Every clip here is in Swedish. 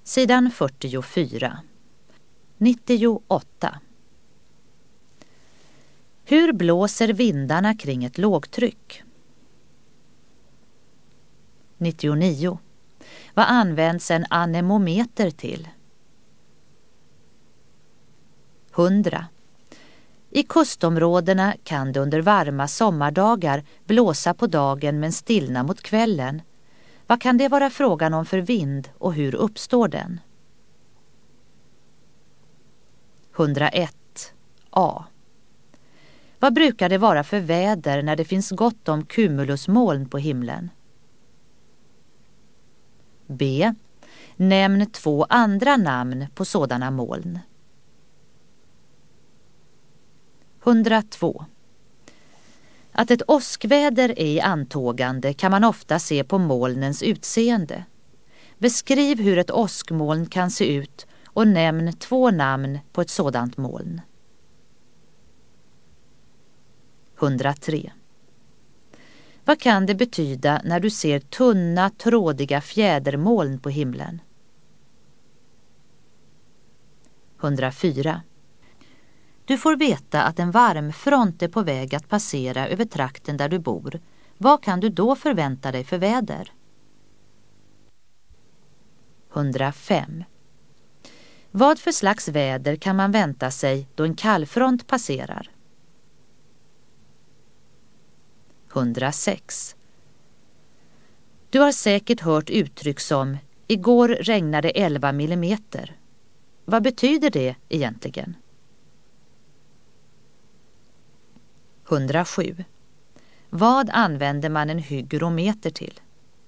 Sidan 44. 98. Hur blåser vindarna kring ett lågtryck? 99. Vad används en anemometer till? 100. I kustområdena kan det under varma sommardagar blåsa på dagen men stillna mot kvällen. Vad kan det vara frågan om för vind och hur uppstår den? 101. A. Vad brukar det vara för väder när det finns gott om cumulusmoln på himlen? B. Nämn 2 andra namn på sådana moln. 102. Att ett åskväder är i antågande kan man ofta se på molnens utseende. Beskriv hur ett åskmoln kan se ut och nämn 2 namn på ett sådant moln. 103. Vad kan det betyda när du ser tunna, trådiga fjädermoln på himlen? 104. Du får veta att en varmfront är på väg att passera över trakten där du bor. Vad kan du då förvänta dig för väder? 105. Vad för slags väder kan man vänta sig då en kallfront passerar? 106. Du har säkert hört uttryck som igår regnade 11 millimeter. Vad betyder det egentligen? 107. Vad använder man en hygrometer till?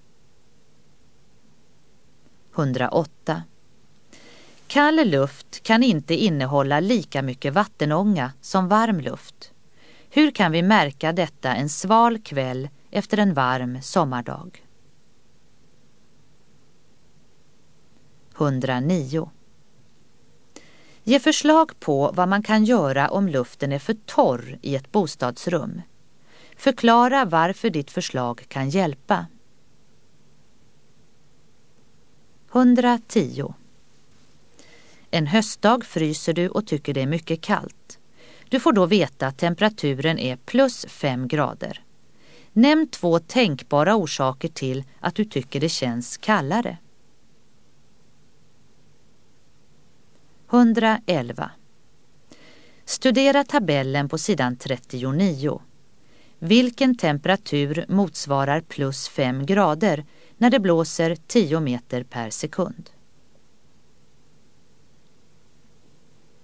108. Kall luft kan inte innehålla lika mycket vattenånga som varm luft. Hur kan vi märka detta en sval kväll efter en varm sommardag? 109. Ge förslag på vad man kan göra om luften är för torr i ett bostadsrum. Förklara varför ditt förslag kan hjälpa. 110. En höstdag fryser du och tycker det är mycket kallt. Du får då veta att temperaturen är +5 grader. Nämn 2 tänkbara orsaker till att du tycker det känns kallare. 111. Studera tabellen på sidan 39. Vilken temperatur motsvarar +5 grader när det blåser 10 meter per sekund?